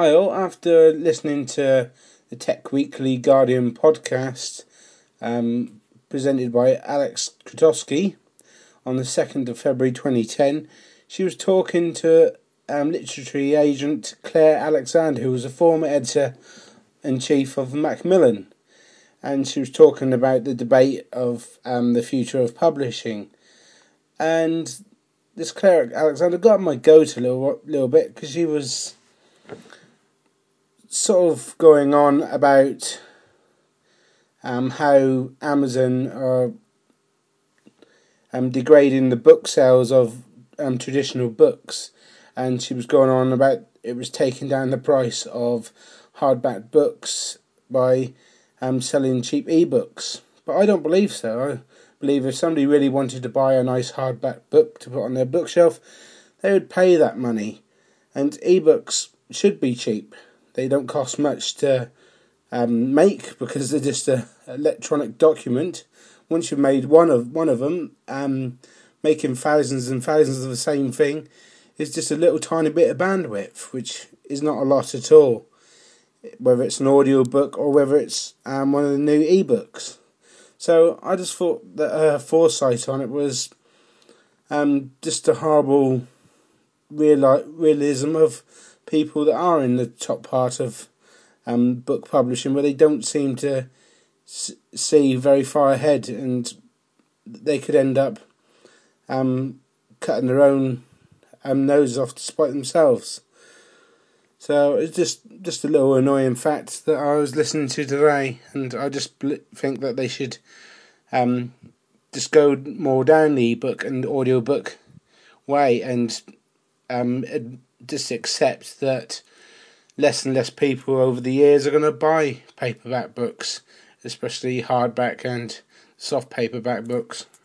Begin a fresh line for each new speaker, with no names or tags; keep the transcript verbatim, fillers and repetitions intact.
Hi all, after listening to the Tech Weekly Guardian podcast um, presented by Alex Krotowski on the second of February twenty ten, she was talking to um, literary agent Claire Alexander, who was a former editor-in-chief of Macmillan, and she was talking about the debate of um, the future of publishing. And this Claire Alexander got on my goat a little, little bit, because she was sort of going on about um, how Amazon are um, degrading the book sales of um, traditional books, and she was going on about it was taking down the price of hardback books by um, selling cheap ebooks. But I don't believe so. I believe if somebody really wanted to buy a nice hardback book to put on their bookshelf, they would pay that money, and ebooks should be cheap. They don't cost much to um, make because they're just an electronic document. Once you've made one of one of them, um, making thousands and thousands of the same thing is just a little tiny bit of bandwidth, which is not a lot at all. Whether it's an audio book or whether it's um, one of the new ebooks. So I just thought that her foresight on it was um, just a horrible reali- realism of people that are in the top part of um, book publishing, where they don't seem to s- see very far ahead, and they could end up um, cutting their own um, noses off to spite themselves. So it's just just a little annoying fact that I was listening to today, and I just think that they should um, just go more down the ebook and audiobook way, and um, just accept that less and less people over the years are going to buy paperback books, especially hardback and soft paperback books.